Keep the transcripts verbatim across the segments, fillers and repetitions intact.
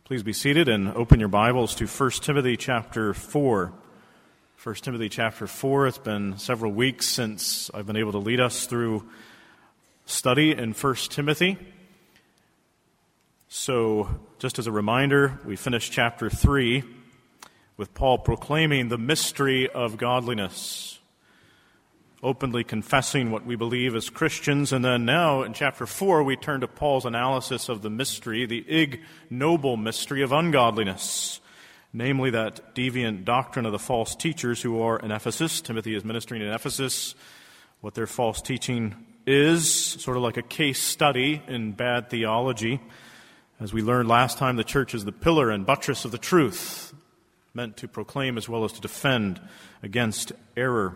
Please be seated and open your Bibles to First Timothy chapter four. First Timothy chapter four. It's been several weeks since I've been able to lead us through study in First Timothy. So, just as a reminder, we finished chapter three with Paul proclaiming the mystery of godliness, openly confessing what we believe as Christians. And then now in chapter four, we turn to Paul's analysis of the mystery, the ignoble mystery of ungodliness, namely that deviant doctrine of the false teachers who are in Ephesus. Timothy is ministering in Ephesus. What their false teaching is, sort of like a case study in bad theology. As we learned last time, the church is the pillar and buttress of the truth, meant to proclaim as well as to defend against error.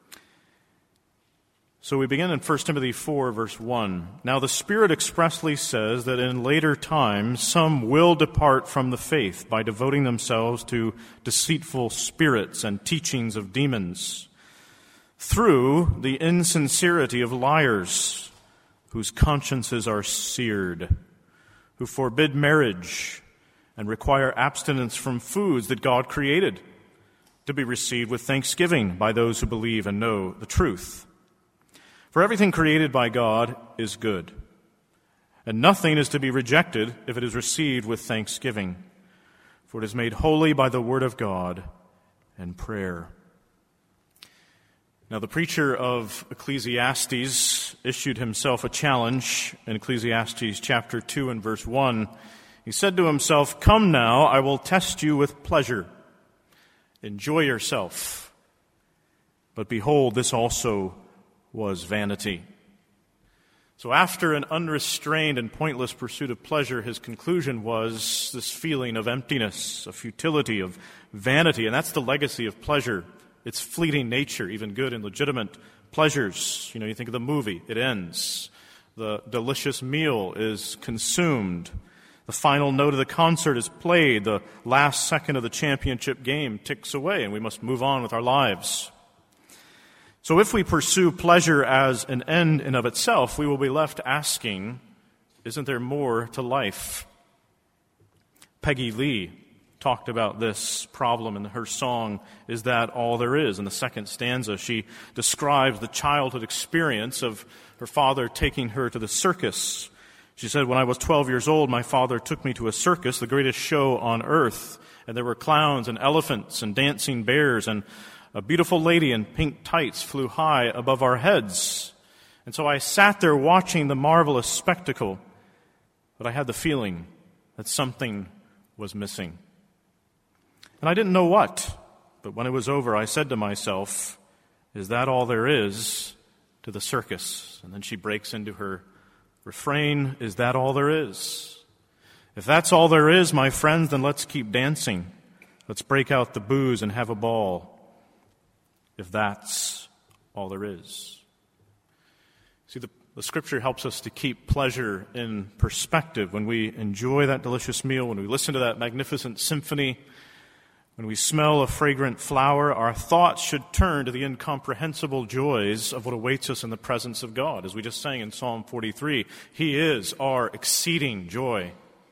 So we begin in First Timothy four, verse one. Now the Spirit expressly says that in later times some will depart from the faith by devoting themselves to deceitful spirits and teachings of demons, through the insincerity of liars, whose consciences are seared, who forbid marriage and require abstinence from foods that God created, to be received with thanksgiving by those who believe and know the truth. For everything created by God is good, and nothing is to be rejected if it is received with thanksgiving, for it is made holy by the word of God and prayer. Now the preacher of Ecclesiastes issued himself a challenge in Ecclesiastes chapter two and verse one. He said to himself, "Come now, I will test you with pleasure. Enjoy yourself. But behold, this also was vanity." So after an unrestrained and pointless pursuit of pleasure, his conclusion was this feeling of emptiness, of futility, of vanity. And that's the legacy of pleasure. Its fleeting nature, even good and legitimate pleasures. You know, you think of the movie, it ends. The delicious meal is consumed. The final note of the concert is played. The last second of the championship game ticks away, and we must move on with our lives. So if we pursue pleasure as an end in of itself, we will be left asking, isn't there more to life? Peggy Lee talked about this problem in her song, Is That All There Is? In the second stanza, she describes the childhood experience of her father taking her to the circus. She said, "When I was twelve years old, my father took me to a circus, the greatest show on earth. And there were clowns and elephants and dancing bears, and a beautiful lady in pink tights flew high above our heads. And so I sat there watching the marvelous spectacle, but I had the feeling that something was missing. And I didn't know what, but when it was over, I said to myself, is that all there is to the circus?" And then she breaks into her refrain, "Is that all there is? If that's all there is, my friends, then let's keep dancing. Let's break out the booze and have a ball. If that's all there is." See, the, the Scripture helps us to keep pleasure in perspective. When we enjoy that delicious meal, when we listen to that magnificent symphony, when we smell a fragrant flower, our thoughts should turn to the incomprehensible joys of what awaits us in the presence of God. As we just sang in Psalm forty-three, He is our exceeding joy.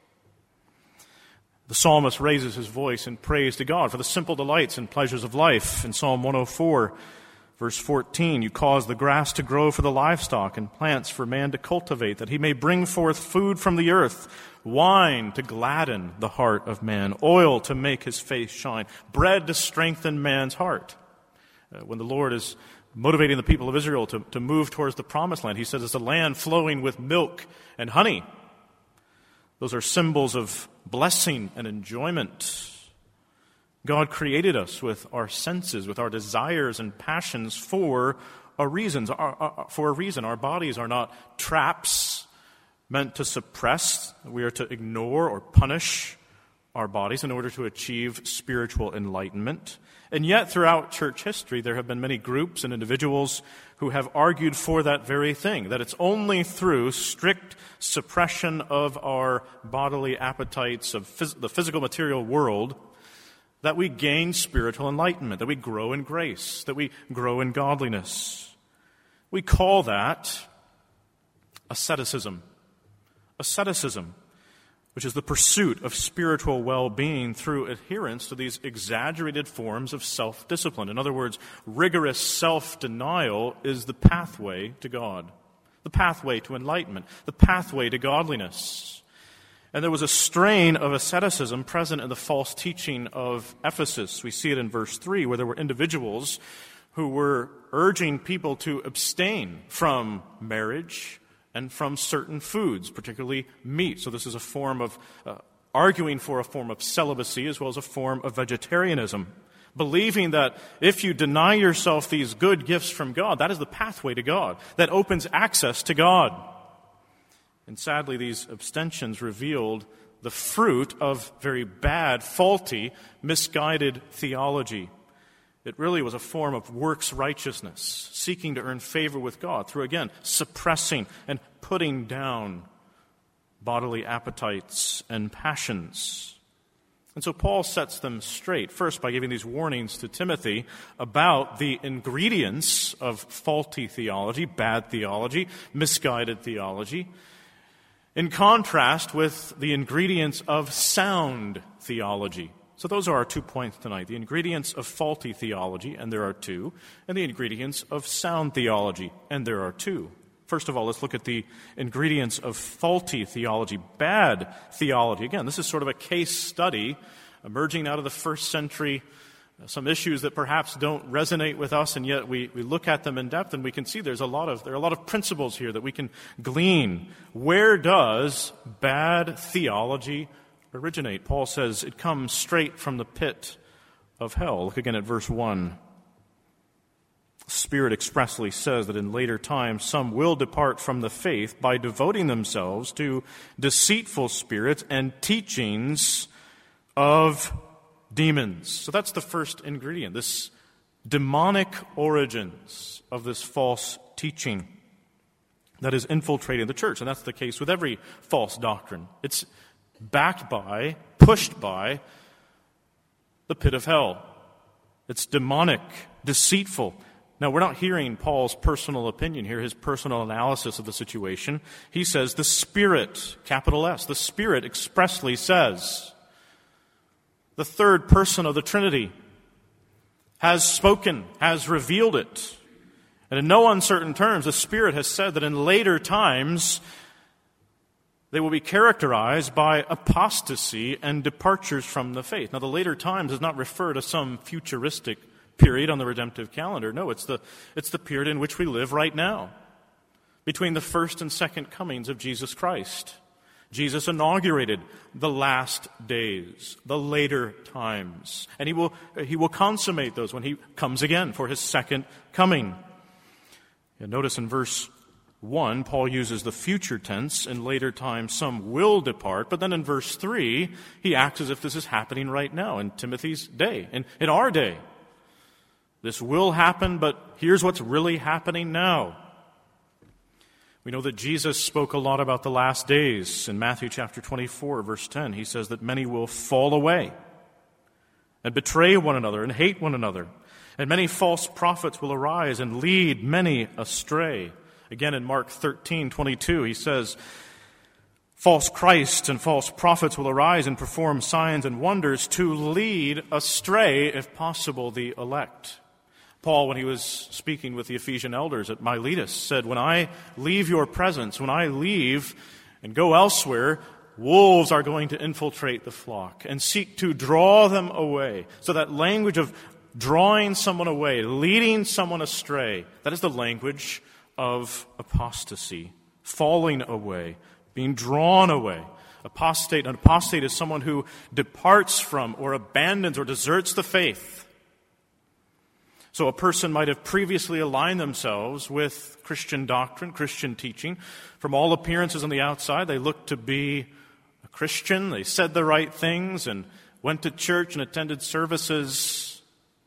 The psalmist raises his voice in praise to God for the simple delights and pleasures of life. In Psalm one oh four, verse fourteen, "You cause the grass to grow for the livestock and plants for man to cultivate, that he may bring forth food from the earth, wine to gladden the heart of man, oil to make his face shine, bread to strengthen man's heart." Uh, when the Lord is motivating the people of Israel to, to move towards the promised land, He says it's a land flowing with milk and honey. Those are symbols of blessing and enjoyment. God created us with our senses, with our desires and passions for a reason. Our, our, for a reason. Our bodies are not traps meant to suppress. We are to ignore or punish our bodies in order to achieve spiritual enlightenment. And yet, throughout church history, there have been many groups and individuals who have argued for that very thing, that it's only through strict suppression of our bodily appetites of phys- the physical material world that we gain spiritual enlightenment, that we grow in grace, that we grow in godliness. We call that asceticism. Asceticism. which is the pursuit of spiritual well-being through adherence to these exaggerated forms of self-discipline. In other words, rigorous self-denial is the pathway to God, the pathway to enlightenment, the pathway to godliness. And there was a strain of asceticism present in the false teaching of Ephesus. We see it in verse three, where there were individuals who were urging people to abstain from marriage and from certain foods, particularly meat. So this is a form of uh, arguing for a form of celibacy as well as a form of vegetarianism, believing that if you deny yourself these good gifts from God, that is the pathway to God, that opens access to God. And sadly, these abstentions revealed the fruit of very bad, faulty, misguided theology. It really was a form of works righteousness, seeking to earn favor with God through, again, suppressing and putting down bodily appetites and passions. And so Paul sets them straight, first by giving these warnings to Timothy about the ingredients of faulty theology, bad theology, misguided theology, in contrast with the ingredients of sound theology. So those are our two points tonight, the ingredients of faulty theology, and there are two, and the ingredients of sound theology, and there are two. First of all, let's look at the ingredients of faulty theology, bad theology. Again, this is sort of a case study emerging out of the first century, some issues that perhaps don't resonate with us, and yet we, we look at them in depth, and we can see there's a lot of there are a lot of principles here that we can glean. Where does bad theology originate? Paul says it comes straight from the pit of hell. Look again at verse one. The Spirit expressly says that in later times some will depart from the faith by devoting themselves to deceitful spirits and teachings of demons. So that's the first ingredient, this demonic origins of this false teaching that is infiltrating the church. And that's the case with every false doctrine. It's backed by, pushed by the pit of hell. It's demonic, deceitful. Now, we're not hearing Paul's personal opinion here, his personal analysis of the situation. He says the Spirit, capital S, the Spirit expressly says, the third person of the Trinity has spoken, has revealed it. And in no uncertain terms, the Spirit has said that in later times, they will be characterized by apostasy and departures from the faith. Now, the later times does not refer to some futuristic period on the redemptive calendar. No, it's the, it's the period in which we live right now, between the first and second comings of Jesus Christ. Jesus inaugurated the last days, the later times, and he will, he will consummate those when he comes again for his second coming. And notice in verse one, Paul uses the future tense. In later times, some will depart. But then in verse three, he acts as if this is happening right now in Timothy's day, in, in our day. This will happen, but here's what's really happening now. We know that Jesus spoke a lot about the last days. In Matthew chapter twenty-four, verse ten, he says that many will fall away and betray one another and hate one another. And many false prophets will arise and lead many astray. Again, in Mark thirteen twenty-two, he says, false Christs and false prophets will arise and perform signs and wonders to lead astray, if possible, the elect. Paul, when he was speaking with the Ephesian elders at Miletus, said, when I leave your presence, when I leave and go elsewhere, wolves are going to infiltrate the flock and seek to draw them away. So that language of drawing someone away, leading someone astray, that is the language of apostasy, falling away, being drawn away. Apostate, an apostate is someone who departs from or abandons or deserts the faith. So a person might have previously aligned themselves with Christian doctrine, Christian teaching. From all appearances on the outside, they looked to be a Christian. They said the right things and went to church and attended services.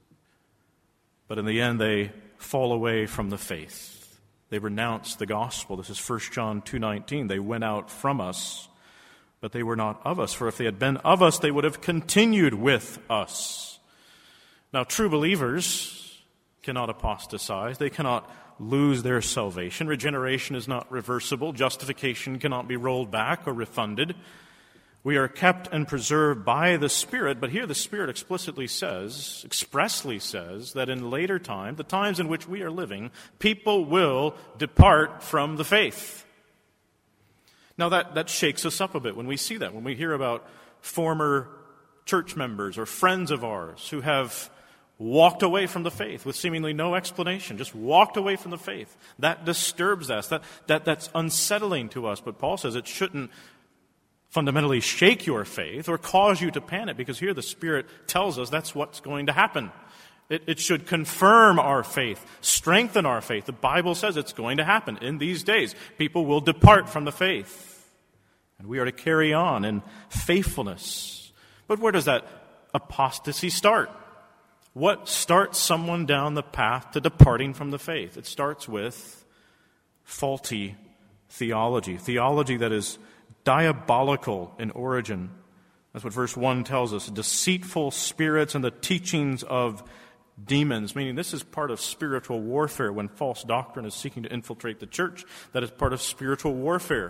But in the end, they fall away from the faith. They renounce the gospel. This is First John two nineteen. They went out from us, but they were not of us. For if they had been of us, they would have continued with us. Now, true believers cannot apostatize. They cannot lose their salvation. Regeneration is not reversible. Justification cannot be rolled back or refunded. We are kept and preserved by the Spirit, but here the Spirit explicitly says, expressly says, that in later time, the times in which we are living, people will depart from the faith. Now that, that shakes us up a bit when we see that, when we hear about former church members or friends of ours who have walked away from the faith with seemingly no explanation, just walked away from the faith. That disturbs us. That, that, that's unsettling to us. But Paul says it shouldn't fundamentally shake your faith or cause you to panic, because here the Spirit tells us that's what's going to happen. It, it should confirm our faith, strengthen our faith. The Bible says it's going to happen in these days. People will depart from the faith, and we are to carry on in faithfulness. But where does that apostasy start? What starts someone down the path to departing from the faith? It starts with faulty theology, theology that is diabolical in origin. That's what verse one tells us. Deceitful spirits and the teachings of demons, meaning this is part of spiritual warfare. When false doctrine is seeking to infiltrate the church, that is part of spiritual warfare.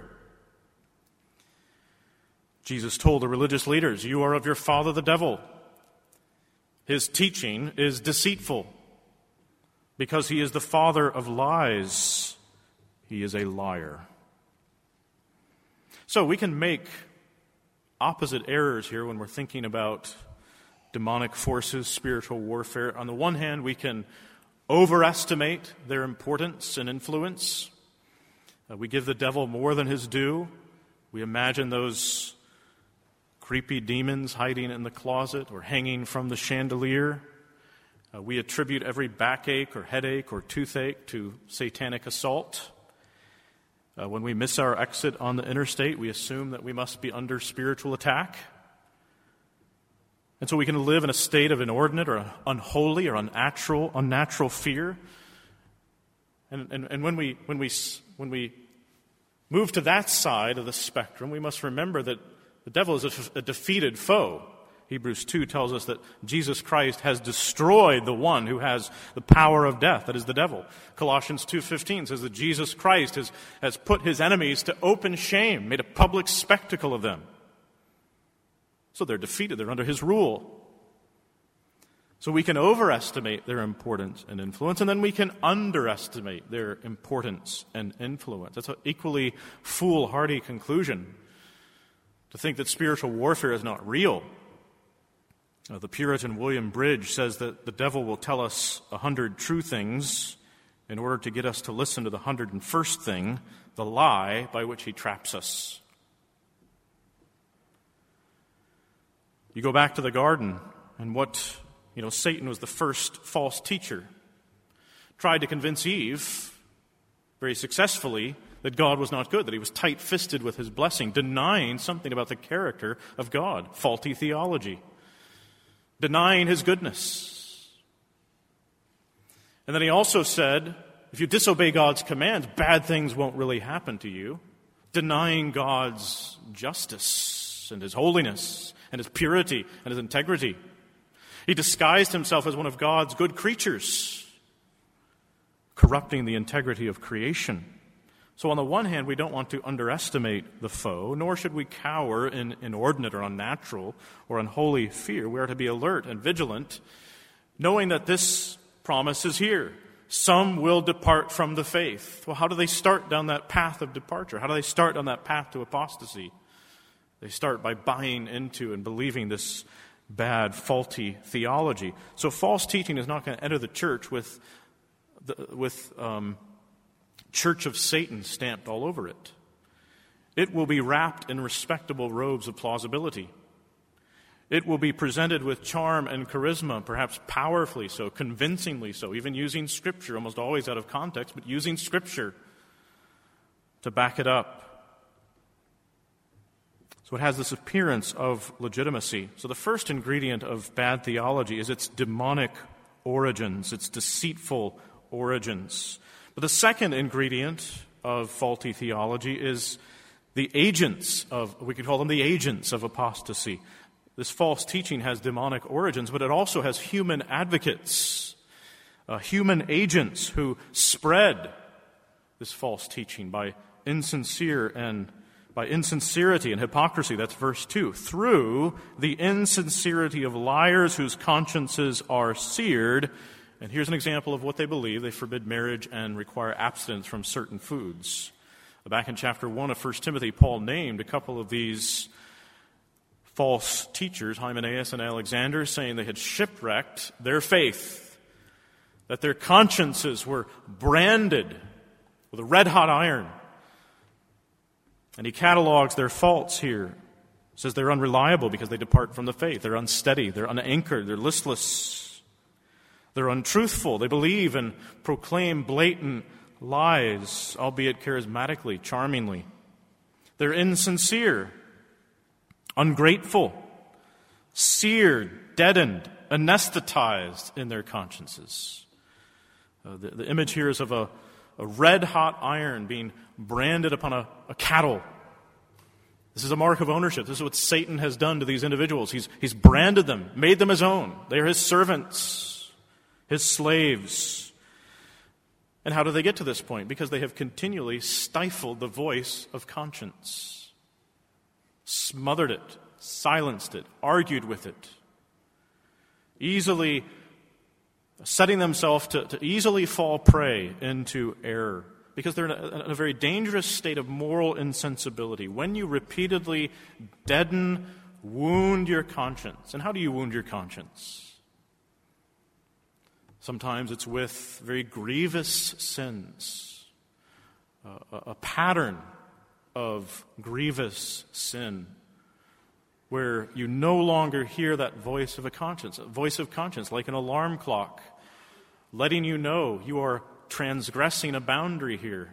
Jesus told the religious leaders, "You are of your father the devil. His teaching is deceitful. Because he is the father of lies, he is a liar." So we can make opposite errors here when we're thinking about demonic forces, spiritual warfare. On the one hand, we can overestimate their importance and influence. Uh, we give the devil more than his due. We imagine those creepy demons hiding in the closet or hanging from the chandelier. Uh, we attribute every backache or headache or toothache to satanic assault. Uh, when we miss our exit on the interstate, we assume that we must be under spiritual attack. And so we can live in a state of inordinate or unholy or unnatural, unnatural fear. And, and, and when we when we when we move to that side of the spectrum, we must remember that the devil is a, a defeated foe. Hebrews two tells us that Jesus Christ has destroyed the one who has the power of death, that is the devil. Colossians two fifteen says that Jesus Christ has, has put his enemies to open shame, made a public spectacle of them. So they're defeated, they're under his rule. So we can overestimate their importance and influence, and then we can underestimate their importance and influence. That's an equally foolhardy conclusion, to think that spiritual warfare is not real. Uh, the Puritan William Bridge says that the devil will tell us a hundred true things in order to get us to listen to the hundred and first thing, the lie by which he traps us. You go back to the garden, and what, you know, Satan was the first false teacher. Tried to convince Eve, very successfully, that God was not good, that he was tight-fisted with his blessing, denying something about the character of God, faulty theology. Denying his goodness. And then he also said, if you disobey God's commands, bad things won't really happen to you. Denying God's justice and his holiness and his purity and his integrity. He disguised himself as one of God's good creatures, corrupting the integrity of creation. So on the one hand, we don't want to underestimate the foe, nor should we cower in inordinate or unnatural or unholy fear. We are to be alert and vigilant, knowing that this promise is here. Some will depart from the faith. Well, how do they start down that path of departure? How do they start on that path to apostasy? They start by buying into and believing this bad, faulty theology. So false teaching is not going to enter the church with the, with um, Church of Satan stamped all over it. It will be wrapped in respectable robes of plausibility. It will be presented with charm and charisma, perhaps powerfully so, convincingly so, even using Scripture, almost always out of context, but using Scripture to back it up. So it has this appearance of legitimacy. So the first ingredient of bad theology is its demonic origins, its deceitful origins. But the second ingredient of faulty theology is the agents of, we could call them the agents of apostasy. This false teaching has demonic origins, but it also has human advocates, uh, human agents who spread this false teaching by insincere and by insincerity and hypocrisy. That's verse two. Through the insincerity of liars whose consciences are seared. And here's an example of what they believe. They forbid marriage and require abstinence from certain foods. Back in chapter one of First Timothy, Paul named a couple of these false teachers, Hymenaeus and Alexander, saying they had shipwrecked their faith, that their consciences were branded with a red-hot iron. And he catalogs their faults here. He says they're unreliable because they depart from the faith. They're unsteady. They're unanchored. They're listless. They're untruthful. They believe and proclaim blatant lies, albeit charismatically, charmingly. They're insincere, ungrateful, seared, deadened, anesthetized in their consciences. Uh, the, the image here is of a, a red-hot iron being branded upon a, a cattle. This is a mark of ownership. This is what Satan has done to these individuals. He's, he's branded them, made them his own. They are his servants, his slaves. And how do they get to this point? Because they have continually stifled the voice of conscience, smothered it, silenced it, argued with it, easily setting themselves to, to easily fall prey into error. Because they're in a, in a very dangerous state of moral insensibility. When you repeatedly deaden, wound your conscience. And how do you wound your conscience? Sometimes it's with very grievous sins, uh, a, a pattern of grievous sin, where you no longer hear that voice of a conscience, a voice of conscience, like an alarm clock, letting you know you are transgressing a boundary here.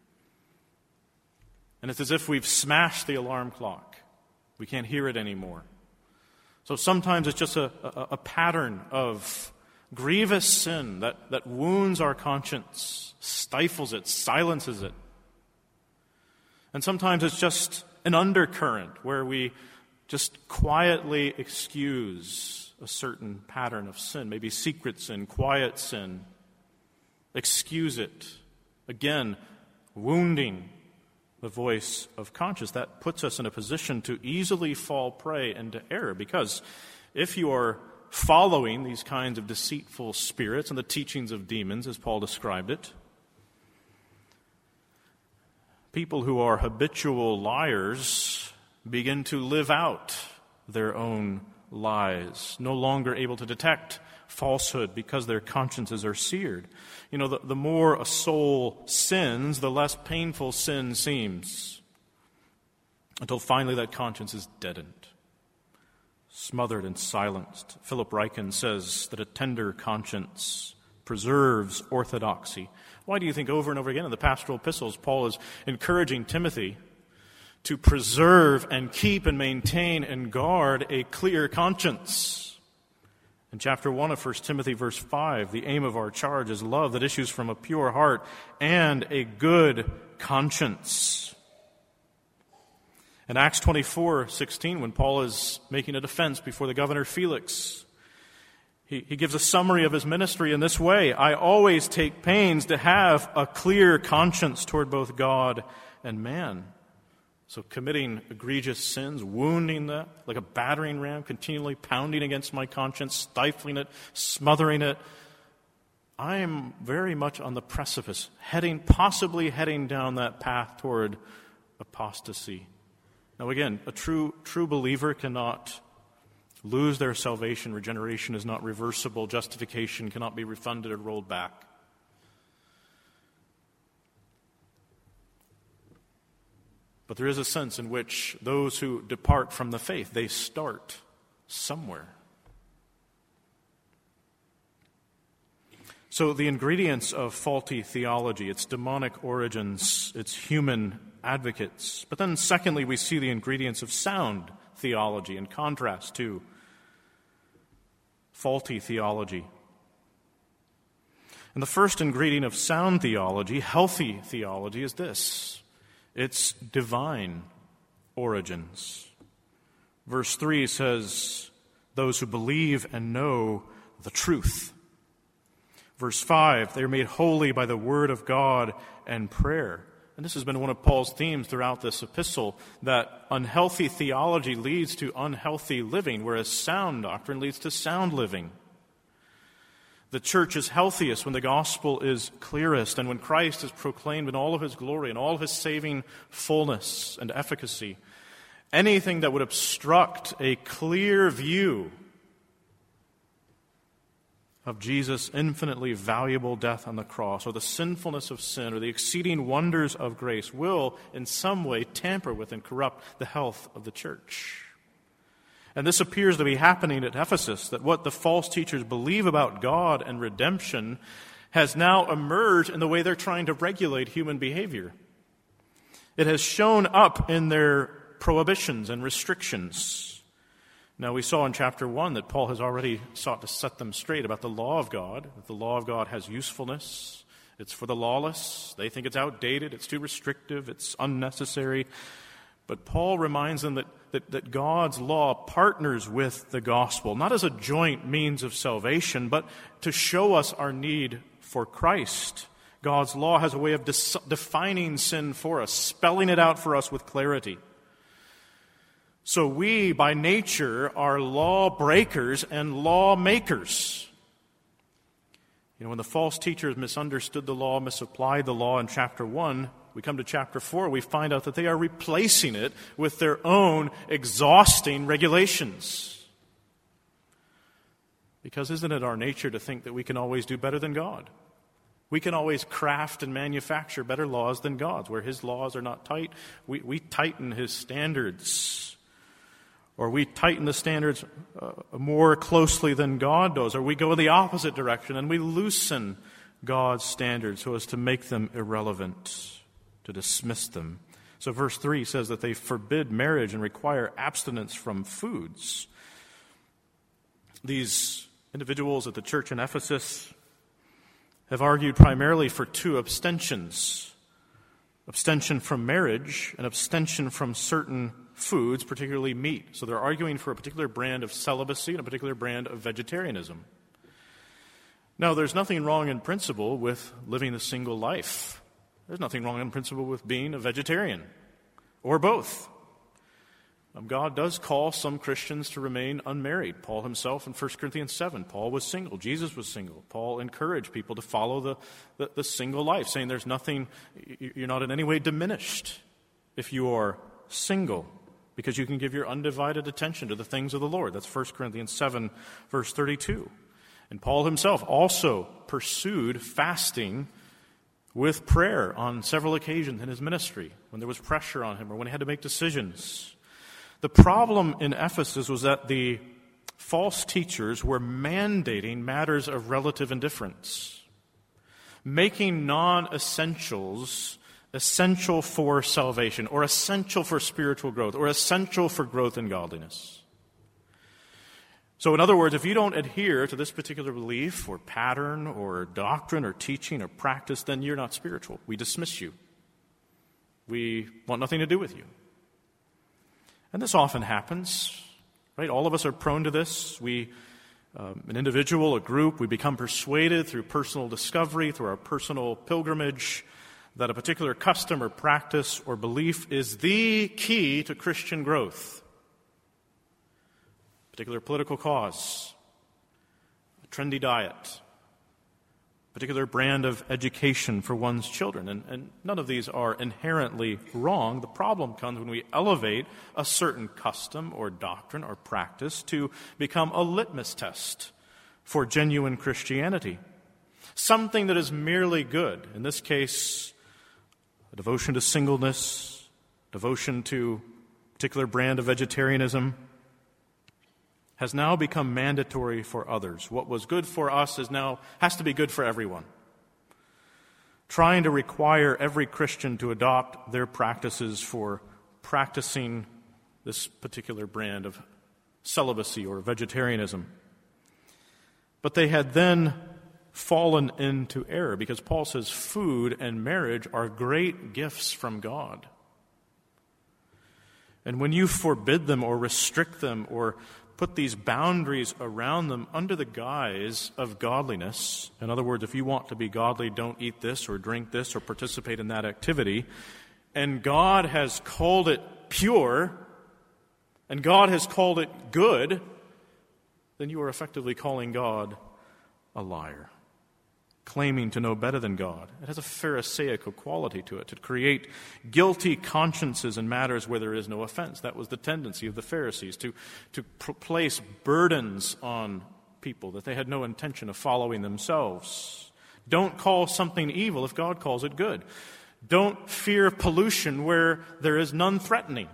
And it's as if we've smashed the alarm clock. We can't hear it anymore. So sometimes it's just a, a, a pattern of grievous sin that, that wounds our conscience, stifles it, silences it. And sometimes it's just an undercurrent where we just quietly excuse a certain pattern of sin, maybe secret sin, quiet sin. Excuse it. Again, wounding the voice of conscience. That puts us in a position to easily fall prey into error, because if you are following these kinds of deceitful spirits and the teachings of demons, as Paul described it, people who are habitual liars begin to live out their own lies, no longer able to detect falsehood because their consciences are seared. You know, the, the more a soul sins, the less painful sin seems, until finally that conscience is deadened, smothered and silenced. Philip Ryken says that a tender conscience preserves orthodoxy. Why do you think over and over again in the pastoral epistles Paul is encouraging Timothy to preserve and keep and maintain and guard a clear conscience? In chapter one of First Timothy, verse five, the aim of our charge is love that issues from a pure heart and a good conscience. In Acts twenty-four sixteen, when Paul is making a defense before the governor Felix, he, he gives a summary of his ministry in this way: I always take pains to have a clear conscience toward both God and man. So committing egregious sins, wounding that like a battering ram, continually pounding against my conscience, stifling it, smothering it. I am very much on the precipice, heading, possibly heading down that path toward apostasy. Now again, a true true believer cannot lose their salvation. Regeneration is not reversible. Justification cannot be refunded or rolled back. But there is a sense in which those who depart from the faith, they start somewhere. So the ingredients of faulty theology, its demonic origins, its human advocates. But then secondly, we see the ingredients of sound theology in contrast to faulty theology. And the first ingredient of sound theology, healthy theology, is this: it's divine origins. Verse three says, those who believe and know the truth. Verse five, they are made holy by the word of God and prayer. And this has been one of Paul's themes throughout this epistle, that unhealthy theology leads to unhealthy living, whereas sound doctrine leads to sound living. The church is healthiest when the gospel is clearest and when Christ is proclaimed in all of his glory and all of his saving fullness and efficacy. Anything that would obstruct a clear view of Jesus' infinitely valuable death on the cross, or the sinfulness of sin, or the exceeding wonders of grace, will in some way tamper with and corrupt the health of the church. And this appears to be happening at Ephesus, that what the false teachers believe about God and redemption has now emerged in the way they're trying to regulate human behavior. It has shown up in their prohibitions and restrictions. Now, we saw in chapter one that Paul has already sought to set them straight about the law of God, that the law of God has usefulness. It's for the lawless. They think it's outdated, it's too restrictive, it's unnecessary. But Paul reminds them that, that, that God's law partners with the gospel, not as a joint means of salvation, but to show us our need for Christ. God's law has a way of dis- defining sin for us, spelling it out for us with clarity. So we, by nature, are law breakers and law makers. You know, when the false teachers misunderstood the law, misapplied the law in chapter one, we come to chapter four, we find out that they are replacing it with their own exhausting regulations. Because isn't it our nature to think that we can always do better than God? We can always craft and manufacture better laws than God's. Where his laws are not tight, we, we tighten his standards. Or we tighten the standards uh, more closely than God does. Or we go in the opposite direction and we loosen God's standards so as to make them irrelevant, to dismiss them. So verse three says that they forbid marriage and require abstinence from foods. These individuals at the church in Ephesus have argued primarily for two abstentions. Abstention from marriage and abstention from certain foods, particularly meat. So they're arguing for a particular brand of celibacy and a particular brand of vegetarianism. Now, there's nothing wrong in principle with living a single life. There's nothing wrong in principle with being a vegetarian, or both. Um, God does call some Christians to remain unmarried. Paul himself in First Corinthians seven, Paul was single. Jesus was single. Paul encouraged people to follow the, the, the single life, saying there's nothing, you're not in any way diminished if you are single, because you can give your undivided attention to the things of the Lord. That's First Corinthians seven, verse thirty-two. And Paul himself also pursued fasting with prayer on several occasions in his ministry, when there was pressure on him or when he had to make decisions. The problem in Ephesus was that the false teachers were mandating matters of relative indifference, making non-essentials essential for salvation, or essential for spiritual growth, or essential for growth in godliness. So in other words, if you don't adhere to this particular belief or pattern or doctrine or teaching or practice, then you're not spiritual. We dismiss you. We want nothing to do with you. And this often happens, right? All of us are prone to this. We, um, an individual, a group, we become persuaded through personal discovery, through our personal pilgrimage, that a particular custom or practice or belief is the key to Christian growth. A particular political cause, a trendy diet, a particular brand of education for one's children. And, and none of these are inherently wrong. The problem comes when we elevate a certain custom or doctrine or practice to become a litmus test for genuine Christianity. Something that is merely good. In this case, a devotion to singleness, devotion to a particular brand of vegetarianism, has now become mandatory for others. What was good for us is now has to be good for everyone. Trying to require every Christian to adopt their practices for practicing this particular brand of celibacy or vegetarianism. But they had then fallen into error, because Paul says food and marriage are great gifts from God. And when you forbid them or restrict them or put these boundaries around them under the guise of godliness. In other words, if you want to be godly, don't eat this or drink this or participate in that activity. And God has called it pure, and God has called it good, then you are effectively calling God a liar, claiming to know better than God. It has a Pharisaical quality to it, to create guilty consciences in matters where there is no offense. That was the tendency of the Pharisees, to, to pr- place burdens on people that they had no intention of following themselves. Don't call something evil if God calls it good. Don't fear pollution where there is none threatening.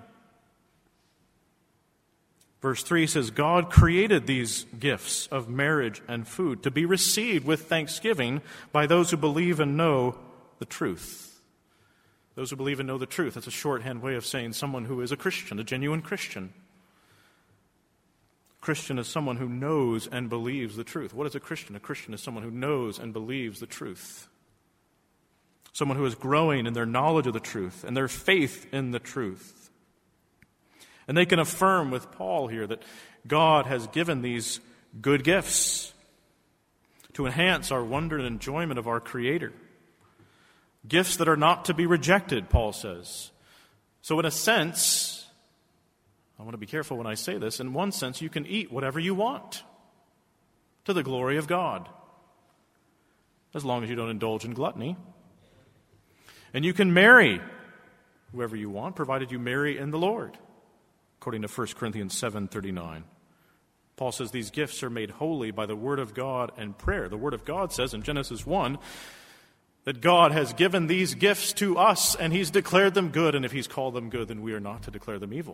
Verse three says, God created these gifts of marriage and food to be received with thanksgiving by those who believe and know the truth. Those who believe and know the truth. That's a shorthand way of saying someone who is a Christian, a genuine Christian. Christian is someone who knows and believes the truth. What is a Christian? A Christian is someone who knows and believes the truth. Someone who is growing in their knowledge of the truth and their faith in the truth. And they can affirm with Paul here that God has given these good gifts to enhance our wonder and enjoyment of our Creator. Gifts that are not to be rejected, Paul says. So in a sense, I want to be careful when I say this, in one sense you can eat whatever you want to the glory of God, as long as you don't indulge in gluttony. And you can marry whoever you want, provided you marry in the Lord, according to First Corinthians seven thirty-nine. Paul says these gifts are made holy by the Word of God and prayer. The Word of God says in Genesis one that God has given these gifts to us and He's declared them good, and if He's called them good, then we are not to declare them evil.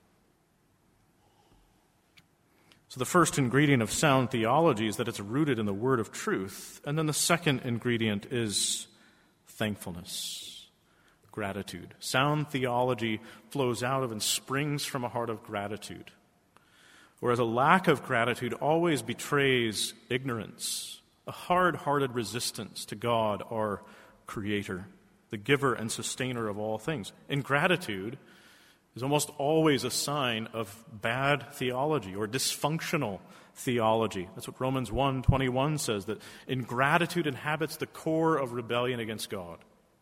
So the first ingredient of sound theology is that it's rooted in the Word of truth. And then the second ingredient is thankfulness, gratitude. Sound theology flows out of and springs from a heart of gratitude. Whereas a lack of gratitude always betrays ignorance, a hard-hearted resistance to God, our Creator, the giver and sustainer of all things. Ingratitude is almost always a sign of bad theology or dysfunctional theology. That's what Romans one twenty-one says, that ingratitude inhabits the core of rebellion against God.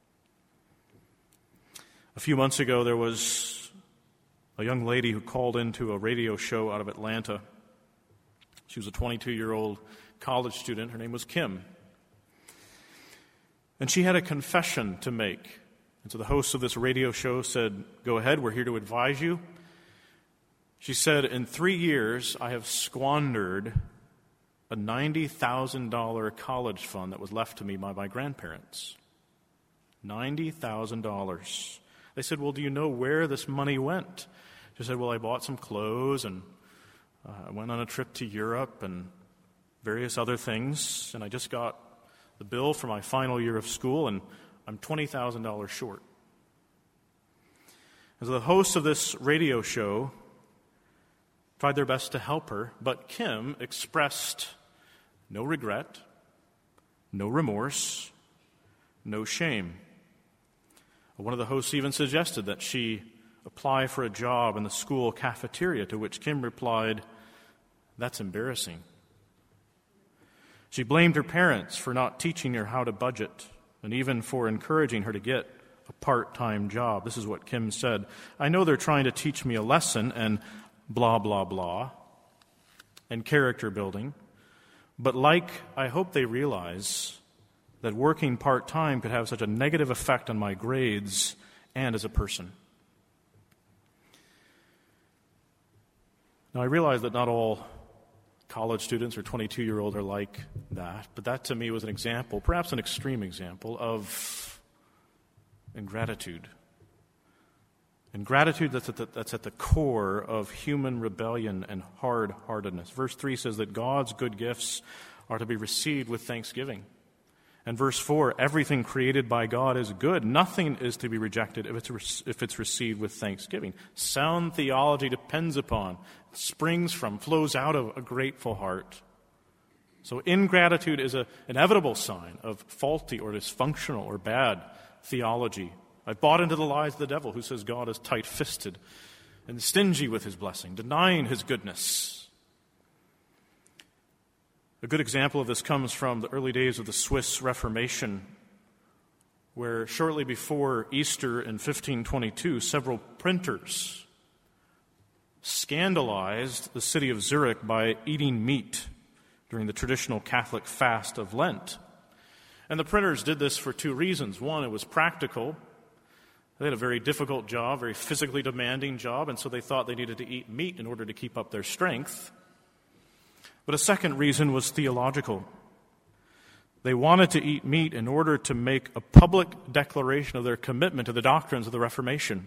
A few months ago, there was a young lady who called into a radio show out of Atlanta. She was a twenty-two-year-old college student. Her name was Kim. And she had a confession to make. And so the host of this radio show said, "Go ahead, we're here to advise you." She said, "In three years, I have squandered a ninety thousand dollars college fund that was left to me by my grandparents." ninety thousand dollars. They said, "Well, do you know where this money went?" She said, "Well, I bought some clothes, and uh, I went on a trip to Europe and various other things, and I just got the bill for my final year of school, and I'm twenty thousand dollars short." As the hosts of this radio show tried their best to help her, but Kim expressed no regret, no remorse, no shame. One of the hosts even suggested that she apply for a job in the school cafeteria, to which Kim replied, "That's embarrassing." She blamed her parents for not teaching her how to budget, and even for encouraging her to get a part-time job. This is what Kim said: "I know they're trying to teach me a lesson and blah, blah, blah, and character building, but like, I hope they realize that working part-time could have such a negative effect on my grades and as a person." Now, I realize that not all college students or twenty-two-year-olds are like that, but that to me was an example, perhaps an extreme example, of ingratitude. Ingratitude that's at the, that's at the core of human rebellion and hard-heartedness. Verse three says that God's good gifts are to be received with thanksgiving. And verse four, everything created by God is good. Nothing is to be rejected if it's, re- if it's received with thanksgiving. Sound theology depends upon, springs from, flows out of a grateful heart. So ingratitude is an inevitable sign of faulty or dysfunctional or bad theology. I've bought into the lies of the devil, who says God is tight-fisted and stingy with his blessing, denying his goodness. A good example of this comes from the early days of the Swiss Reformation, where shortly before Easter in fifteen twenty-two, several printers scandalized the city of Zurich by eating meat during the traditional Catholic fast of Lent. And the printers did this for two reasons. One, it was practical. They had a very difficult job, very physically demanding job, and so they thought they needed to eat meat in order to keep up their strength. But a second reason was theological. They wanted to eat meat in order to make a public declaration of their commitment to the doctrines of the Reformation.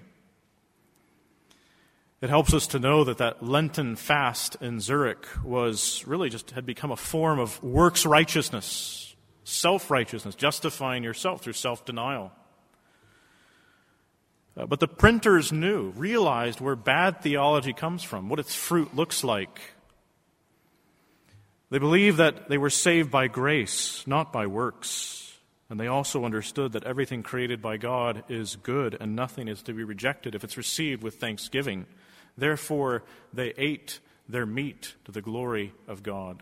It helps us to know that that Lenten fast in Zurich was really just had become a form of works righteousness, self-righteousness, justifying yourself through self-denial. Uh, but the printers knew, realized where bad theology comes from, what its fruit looks like. They believed that they were saved by grace, not by works. And they also understood that everything created by God is good and nothing is to be rejected if it's received with thanksgiving. Therefore, they ate their meat to the glory of God.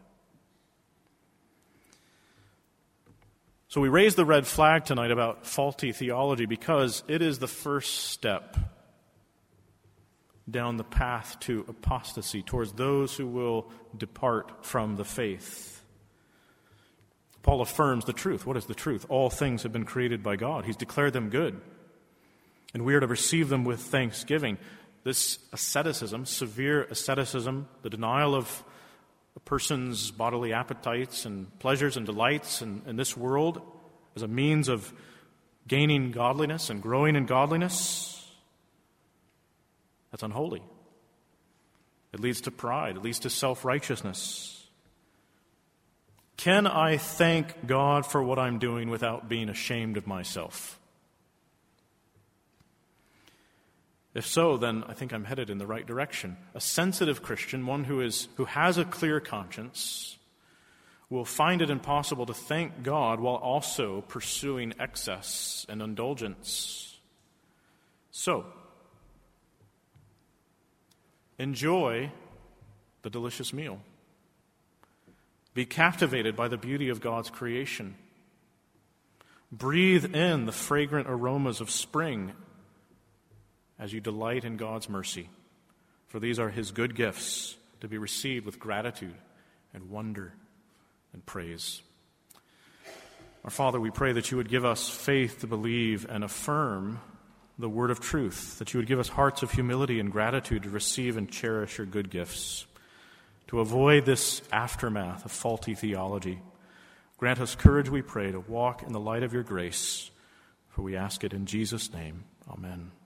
So we raise the red flag tonight about faulty theology because it is the first step down the path to apostasy, towards those who will depart from the faith. Paul affirms the truth. What is the truth? All things have been created by God. He's declared them good, and we are to receive them with thanksgiving. This asceticism, severe asceticism, the denial of a person's bodily appetites and pleasures and delights in, in this world as a means of gaining godliness and growing in godliness, that's unholy. It leads to pride. It leads to self-righteousness. Can I thank God for what I'm doing without being ashamed of myself? If so, then I think I'm headed in the right direction. A sensitive Christian, one who is who has a clear conscience, will find it impossible to thank God while also pursuing excess and indulgence. So, enjoy the delicious meal. Be captivated by the beauty of God's creation. Breathe in the fragrant aromas of spring as you delight in God's mercy. For these are His good gifts to be received with gratitude and wonder and praise. Our Father, we pray that you would give us faith to believe and affirm the word of truth, that you would give us hearts of humility and gratitude to receive and cherish your good gifts, to avoid this aftermath of faulty theology. Grant us courage, we pray, to walk in the light of your grace, for we ask it in Jesus' name. Amen.